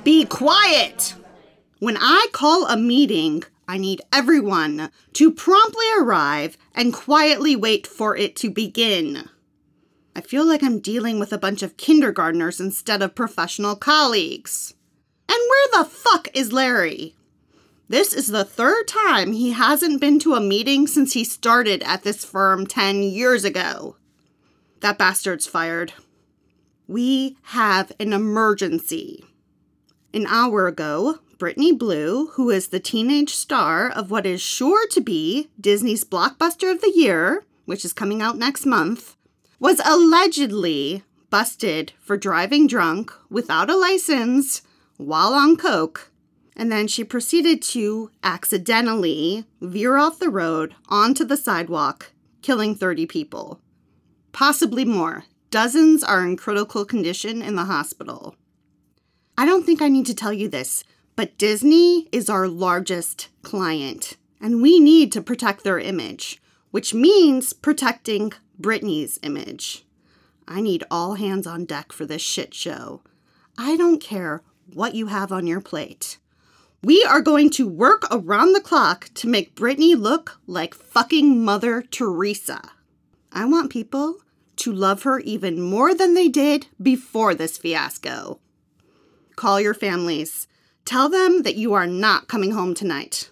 Be quiet! When I call a meeting, I need everyone to promptly arrive and quietly wait for it to begin. I feel like I'm dealing with a bunch of kindergartners instead of professional colleagues. And where the fuck is Larry? This is the third time he hasn't been to a meeting since he started at this firm 10 years ago. That bastard's fired. We have an emergency. An hour ago, Brittany Blue, who is the teenage star of what is sure to be Disney's blockbuster of the year, which is coming out next month, was allegedly busted for driving drunk without a license while on coke, and then she proceeded to accidentally veer off the road onto the sidewalk, killing 30 people. Possibly more. Dozens are in critical condition in the hospital. I don't think I need to tell you this, but Disney is our largest client, and we need to protect their image, which means protecting Britney's image. I need all hands on deck for this shit show. I don't care what you have on your plate. We are going to work around the clock to make Britney look like fucking Mother Teresa. I want people to love her even more than they did before this fiasco. Call your families. Tell them that you are not coming home tonight.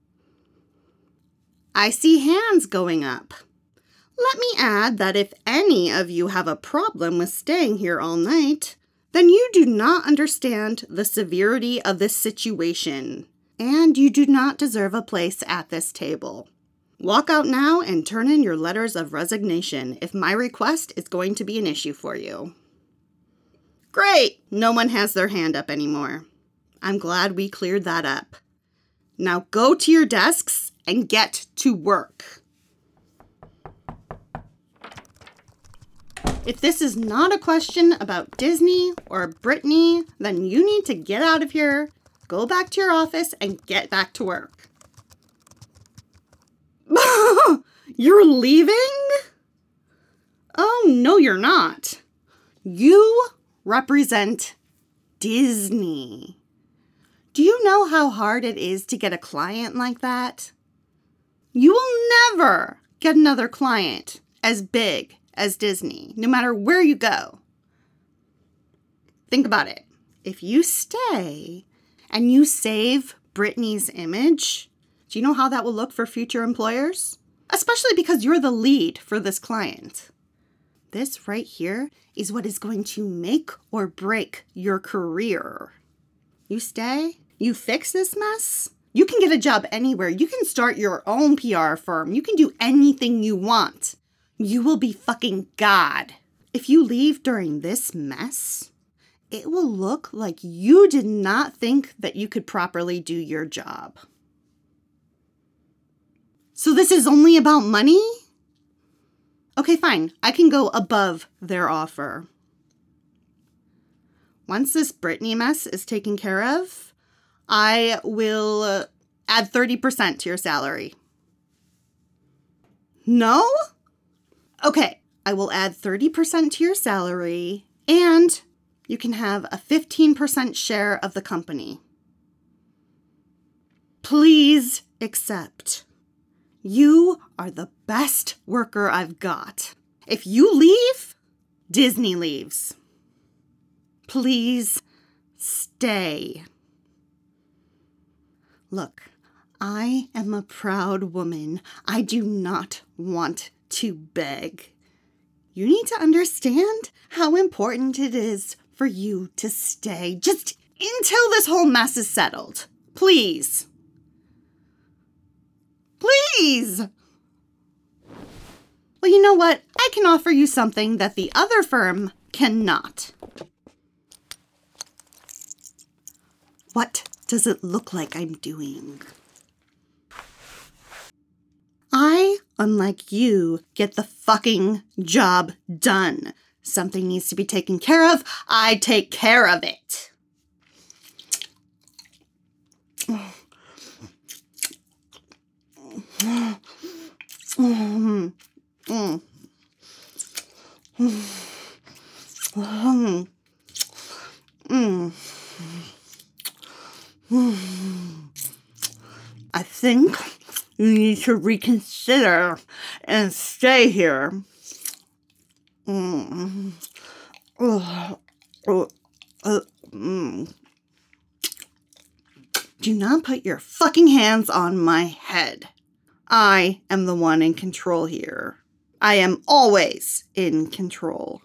I see hands going up. Let me add that if any of you have a problem with staying here all night, then you do not understand the severity of this situation, and you do not deserve a place at this table. Walk out now and turn in your letters of resignation if my request is going to be an issue for you. Great! No one has their hand up anymore. I'm glad we cleared that up. Now go to your desks and get to work. If this is not a question about Disney or Britney, then you need to get out of here, go back to your office, and get back to work. You're leaving? Oh, no, you're not. You represent Disney. Do you know how hard it is to get a client like that? You will never get another client as big as Disney, no matter where you go. Think about it. If you stay and you save Britney's image, do you know how that will look for future employers? Especially because you're the lead for this client. This right here is what is going to make or break your career. You stay, you fix this mess, you can get a job anywhere. You can start your own PR firm. You can do anything you want. You will be fucking God. If you leave during this mess, it will look like you did not think that you could properly do your job. So this is only about money? Okay, fine. I can go above their offer. Once this Britney mess is taken care of, I will add 30% to your salary. No? Okay, I will add 30% to your salary, and you can have a 15% share of the company. Please accept. You are the best worker I've got. If you leave, Disney leaves. Please stay. Look, I am a proud woman. I do not want to beg. You need to understand how important it is for you to stay just until this whole mess is settled. Please. Please. Well, you know what? I can offer you something that the other firm cannot. What does it look like I'm doing? I, unlike you, get the fucking job done. Something needs to be taken care of. I take care of it. think you need to reconsider and stay here. Do not put your fucking hands on my head. I am the one in control here. I am always in control.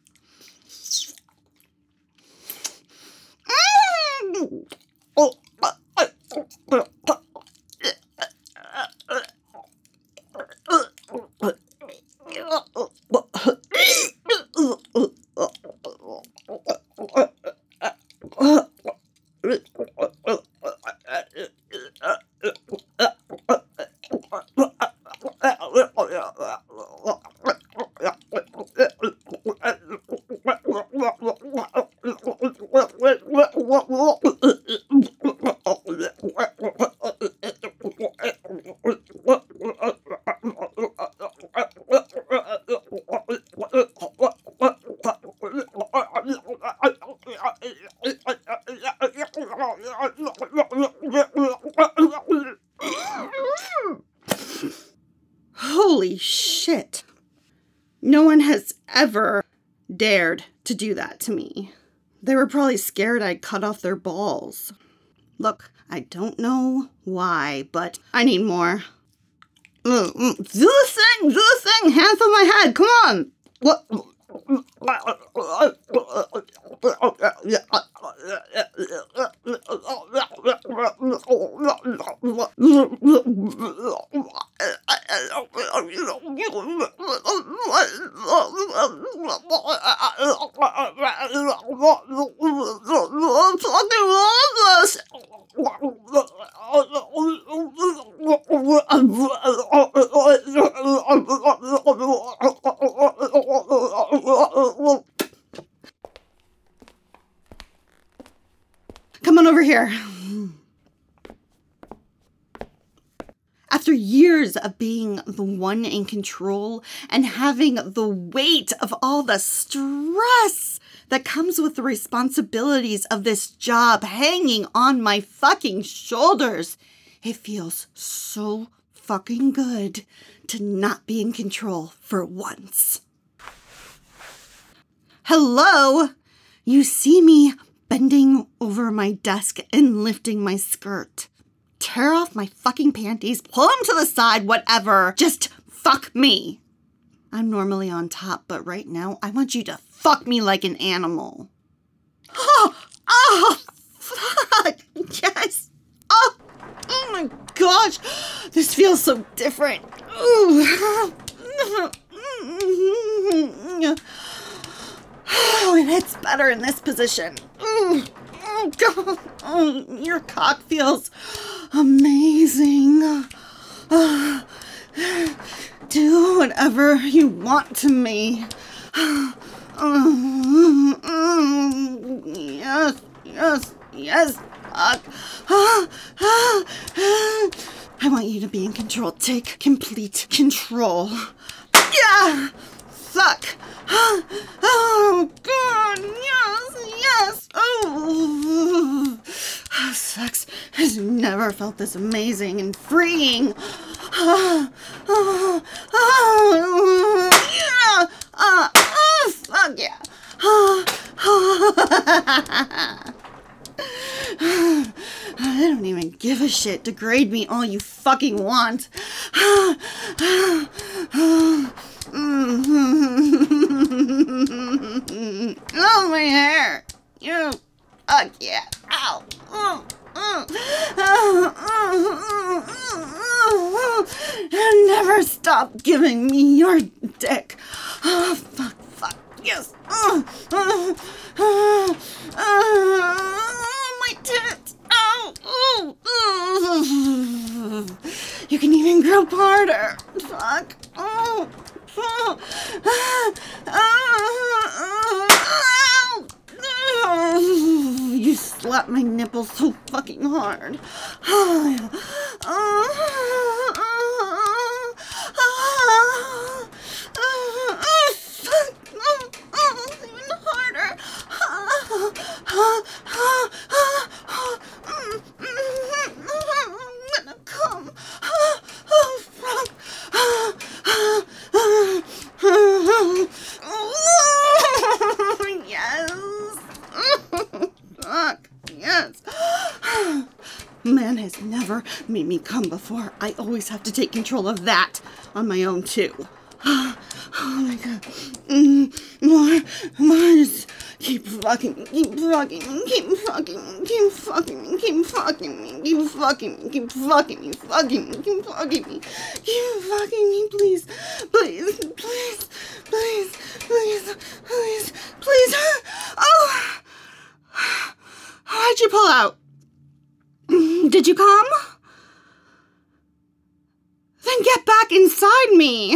Holy shit. No one has ever dared to do that to me. They were probably scared I'd cut off their balls. Look, I don't know why, but I need more. Do the thing, hands on my head, come on. What? Come on over here. After years of being the one in control and having the weight of all the stress that comes with the responsibilities of this job hanging on my fucking shoulders, it feels so fucking good to not be in control for once. Hello? You see me bending over my desk and lifting my skirt. Tear off my fucking panties, pull them to the side, whatever. Just fuck me. I'm normally on top, but right now I want you to fuck me like an animal. Oh, fuck. Yes. Oh my gosh. This feels so different. Oh, it hits better in this position. Oh, God. Oh, your cock feels amazing. Do whatever you want to me. Yes. I want you to be in control. Take complete control. Yeah! Fuck! Oh, God! Yes! Oh! Sex has never felt this amazing and freeing. Yeah! Fuck yeah! I don't even give a shit. Degrade me all you fucking want. Oh, my hair. You. Fuck yeah. Ow. Never stop giving me your dick. Oh, fuck. Yes. My tits. Ow. You can even grow harder. Fuck. You slapped my nipples so fucking hard. Even harder. I'm gonna come. has never made me come before. I always have to take control of that on my own, too. Oh my god. More. Just keep fucking me, keep fucking me, keep fucking me, keep fucking me, keep fucking me, keep fucking me, keep fucking me, fucking me, keep fucking me, keep fucking me, please, please, please, please, please, please, please. Oh! How'd you pull out? Did you come? Then get back inside me.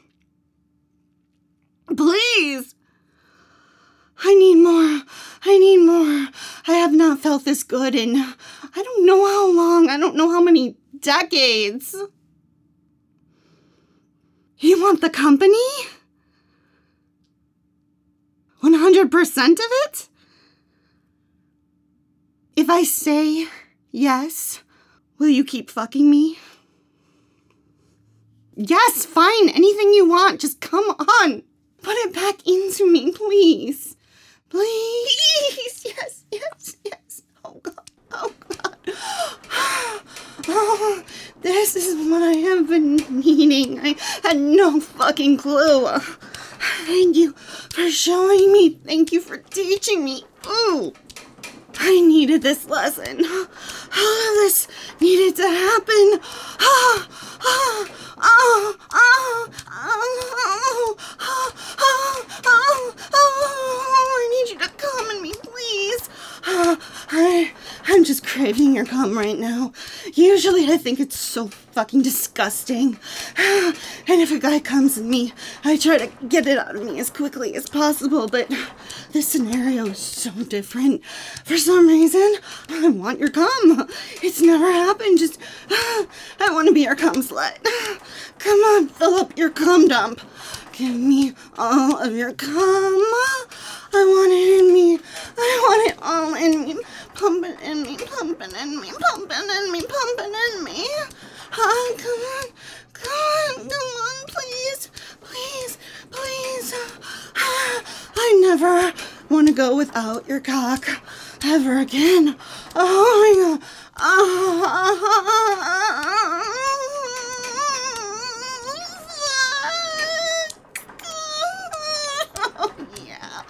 Please. I need more. I need more. I have not felt this good in I don't know how long. I don't know how many decades. You want the company? 100% of it? If I say yes, will you keep fucking me? Yes, fine. Anything you want. Just come on. Put it back into me, please. Please. Yes, yes, yes. Oh, God. Oh, God. Oh, this is what I have been needing. I had no fucking clue. Thank you for showing me. Thank you for teaching me. Ooh. I needed this lesson. All of this needed to happen. I need you to come in me, please. I'm just craving your cum right now. Usually I think it's so fucking disgusting. And if a guy comes in me, I try to get it out of me as quickly as possible, but this scenario is so different. For some reason, I want your cum. It's never happened. Just, I want to be your cum slut. Come on, fill up your cum dump. Give me all of your cum. I want it in me. I want it all in me. Pump it in me, pump it in me, pump it in me, pump it in me. Come on, please, please, please. I never want to go without your cock ever again. Oh my God. Oh, yeah.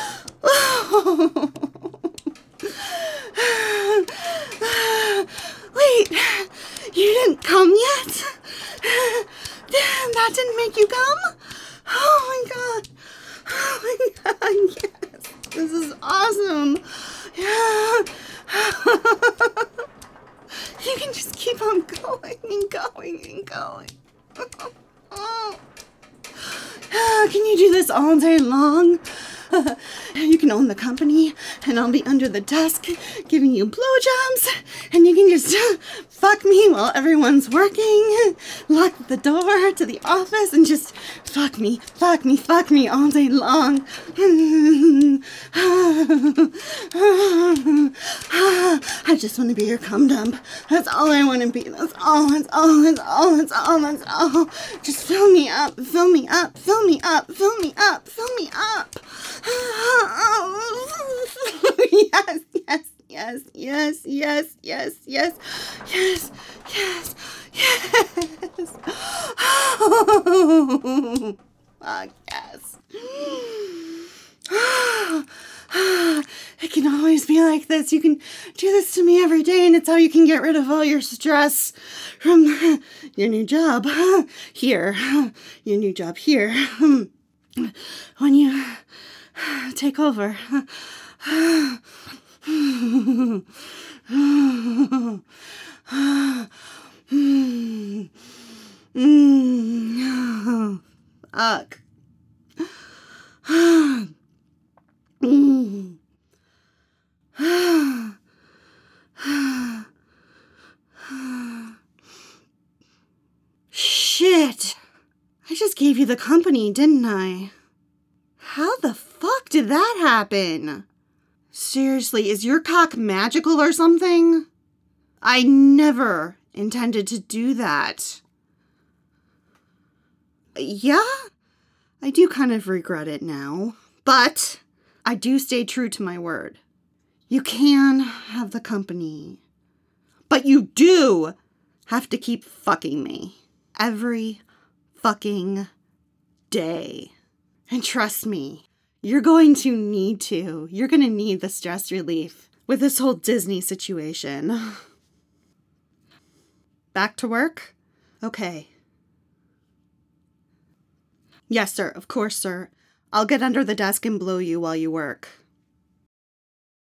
Wait, you didn't come yet? That didn't make you come? Oh my God. Oh my God, yes. This is awesome. Yeah. You can just keep on going and going and going. Can you do this all day long? You can own the company, and I'll be under the desk giving you blowjobs, and you can just fuck me while everyone's working, lock the door to the office, and just fuck me all day long. I just want to be your cum dump. That's all I want to be. That's all. Just fill me up. Yes. Fuck yes. It can always be like this. You can do this to me every day, and it's how you can get rid of all your stress from your new job here. Your new job here. When you take over. Fuck. Shit. I just gave you the company, didn't I? How the fuck did that happen? Seriously, is your cock magical or something? I never intended to do that. Yeah, I do kind of regret it now, but I do stay true to my word. You can have the company, But you do have to keep fucking me. Every fucking day. And trust me, you're going to need to. You're going to need the stress relief with this whole Disney situation. Back to work? Okay. Yes, sir. Of course, sir. I'll get under the desk and blow you while you work.